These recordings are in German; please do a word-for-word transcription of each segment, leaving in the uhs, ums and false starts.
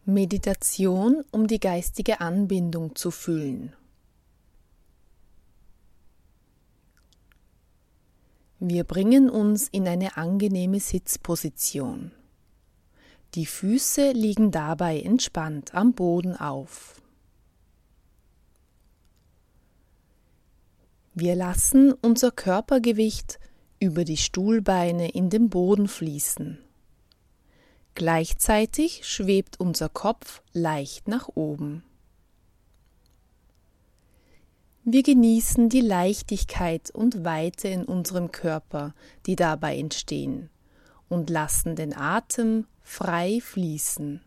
Meditation, um die geistige Anbindung zu fühlen. Wir bringen uns in eine angenehme Sitzposition. Die Füße liegen dabei entspannt am Boden auf. Wir lassen unser Körpergewicht über die Stuhlbeine in den Boden fließen. Gleichzeitig schwebt unser Kopf leicht nach oben. Wir genießen die Leichtigkeit und Weite in unserem Körper, die dabei entstehen, und lassen den Atem frei fließen.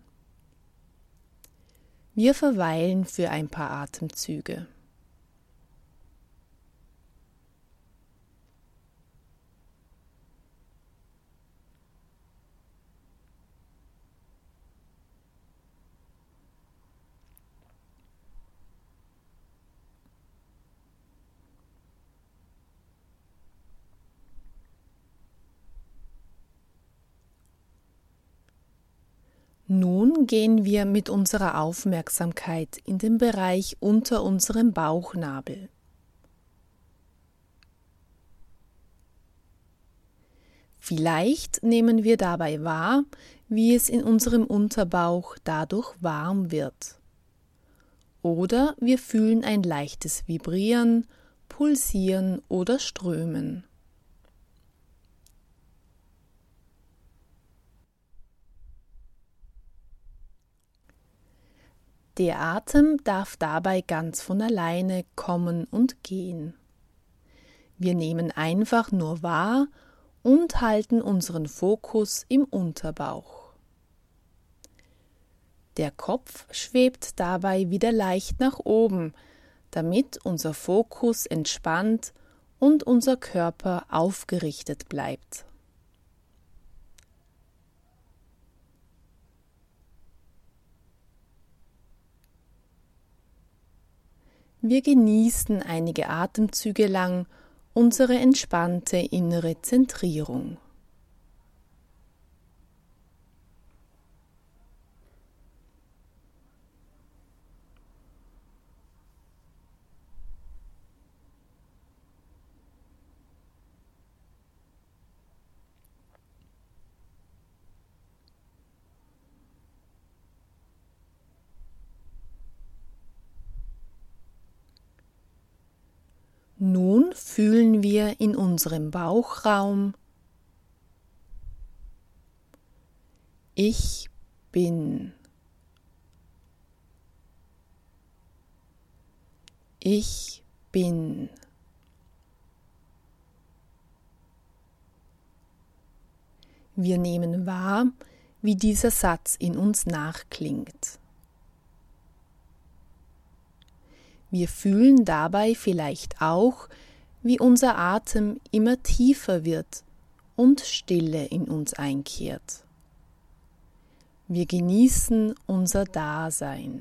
Wir verweilen für ein paar Atemzüge. Nun gehen wir mit unserer Aufmerksamkeit in den Bereich unter unserem Bauchnabel. Vielleicht nehmen wir dabei wahr, wie es in unserem Unterbauch dadurch warm wird. Oder wir fühlen ein leichtes Vibrieren, Pulsieren oder Strömen. Der Atem darf dabei ganz von alleine kommen und gehen. Wir nehmen einfach nur wahr und halten unseren Fokus im Unterbauch. Der Kopf schwebt dabei wieder leicht nach oben, damit unser Fokus entspannt und unser Körper aufgerichtet bleibt. Wir genießen einige Atemzüge lang unsere entspannte innere Zentrierung. Nun fühlen wir in unserem Bauchraum: Ich bin. Ich bin. Wir nehmen wahr, wie dieser Satz in uns nachklingt. Wir fühlen dabei vielleicht auch, wie unser Atem immer tiefer wird und Stille in uns einkehrt. Wir genießen unser Dasein.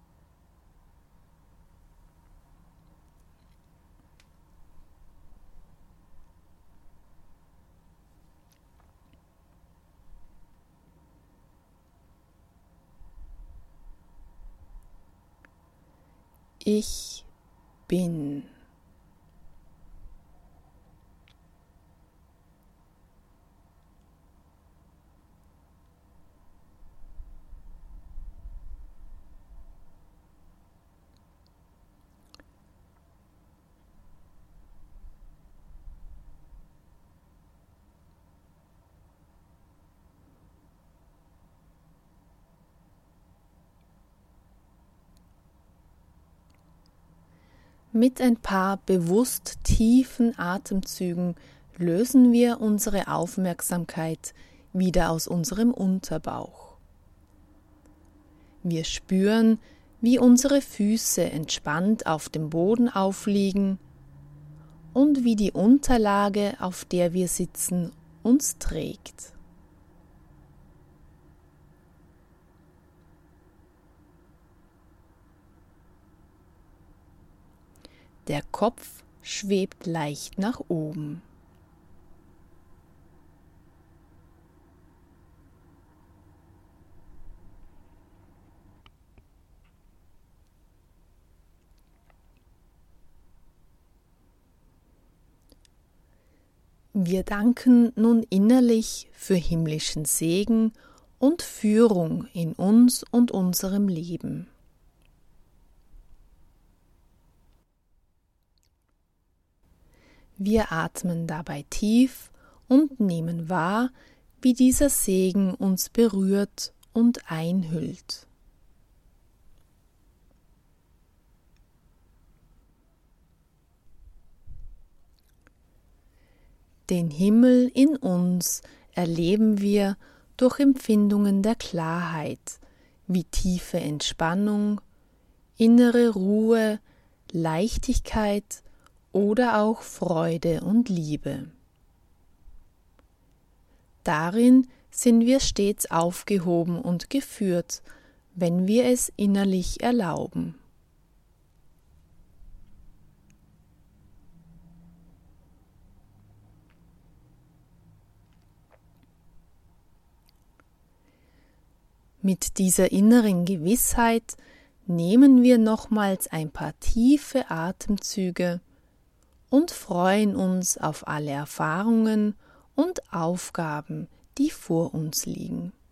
Ich bin. Mit ein paar bewusst tiefen Atemzügen lösen wir unsere Aufmerksamkeit wieder aus unserem Unterbauch. Wir spüren, wie unsere Füße entspannt auf dem Boden aufliegen und wie die Unterlage, auf der wir sitzen, uns trägt. Der Kopf schwebt leicht nach oben. Wir danken nun innerlich für himmlischen Segen und Führung in uns und unserem Leben. Wir atmen dabei tief und nehmen wahr, wie dieser Segen uns berührt und einhüllt. Den Himmel in uns erleben wir durch Empfindungen der Klarheit, wie tiefe Entspannung, innere Ruhe, Leichtigkeit oder auch Freude und Liebe. Darin sind wir stets aufgehoben und geführt, wenn wir es innerlich erlauben. Mit dieser inneren Gewissheit nehmen wir nochmals ein paar tiefe Atemzüge und freuen uns auf alle Erfahrungen und Aufgaben, die vor uns liegen.